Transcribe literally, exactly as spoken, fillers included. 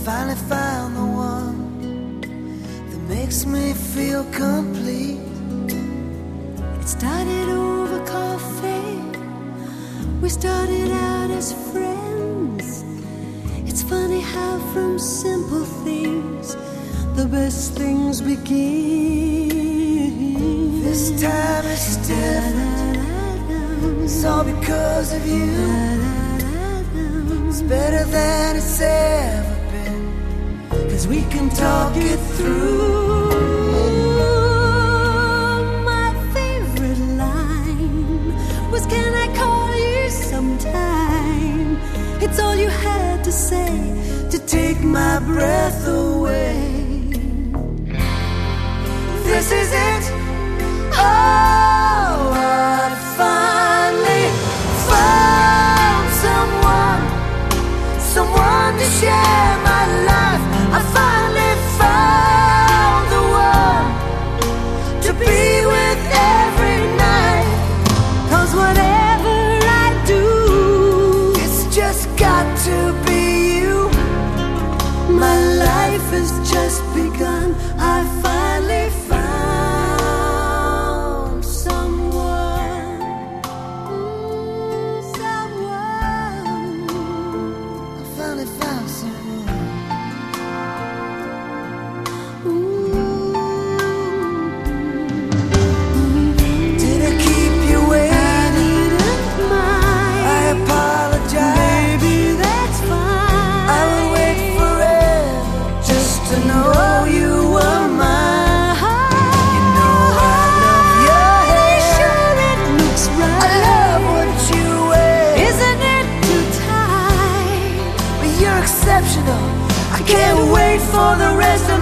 finally found the one that makes me feel complete. It started over coffee. We started out as friends. It's funny how from simple things the best things begin. This time it's different. It's all because of you. It's better than it's ever been, 'cause we can talk it through. My favorite line was, "Can I call you sometime?" It's all you had to say to take my breath away. This is it. Oh, I finally found someone, someone to share my life. I finally found the one to be with every night. 'Cause whatever I do, it's just got to be you. my life has just begun. I finally found someone, mm, someone. I finally found someone. Did I keep you waiting? I apologize. Baby, that's fine. I would wait forever just to know you were mine. You know I love your hair. Sure, it looks right. I love what you wear. Isn't it too tight? But you're exceptional. I can't wait for the rest of